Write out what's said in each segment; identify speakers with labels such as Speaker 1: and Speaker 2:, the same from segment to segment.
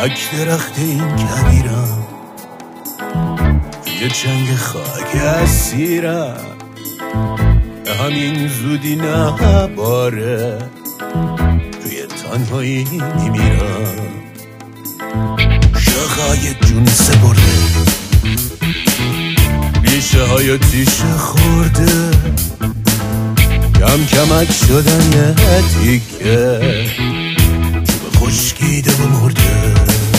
Speaker 1: تک درخت این کویرم، توی جنگ خاک اسیرم، به همین زودی نه باره توی تنهایی میمیرم. شاخهای جون سپرده، ریشه های تیشه خورده، کم کمک شدن یه تیکه چوب خشکیده و مرده.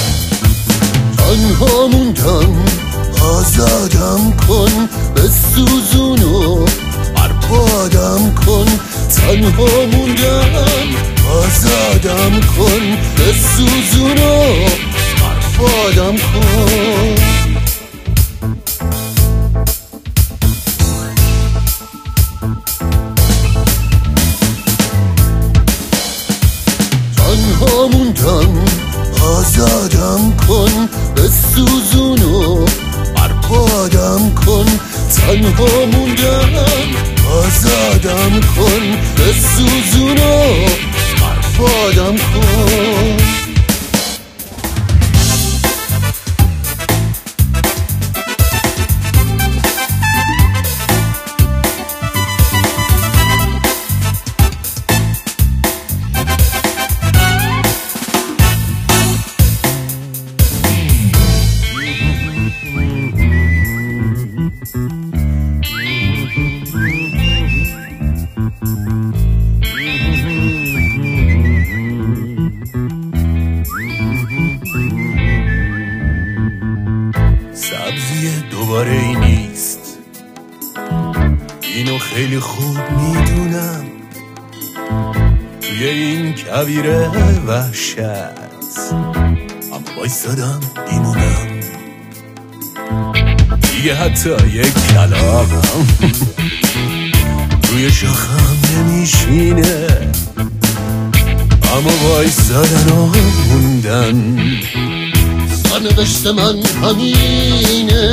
Speaker 1: تنها موندم، آزادم کن، بسوزونو بربادم کن. تنها موندم، آزادم کن، بسوزونو بربادم کن. تنها موندم، آزادم کن، بسوزونو بربادم کن. تنها موندم، آزادم کن، بسوزونو بربادم کن. سبزی دوباره ای نیست، اینو خیلی خوب میدونم. توی این کویر وحشت اما بایستادم میمونم. دیگه حتی یک کلاغم روی شاخم نمیشینه، اما بایستادن و موندن سرنوشت من همینه.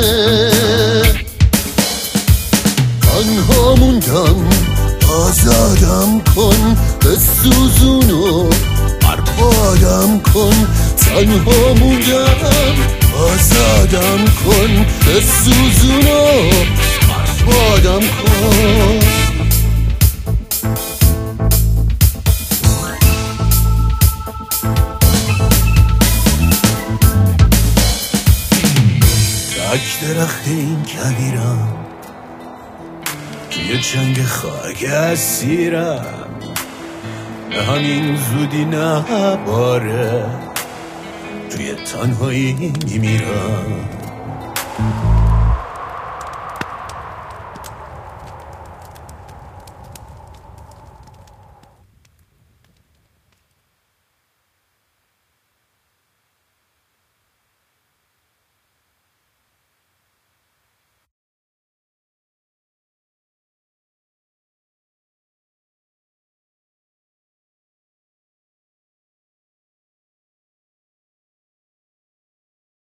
Speaker 1: تنها موندم، آزادم کن، بسوزونو بربادم کن. تنها موندم، آزادم کن، بسوزونو بربادم کن. تک درخت این کویرم، توی جنگ خاک اسیرم، به همین زودی نه باره توی تنهایی میمیرم.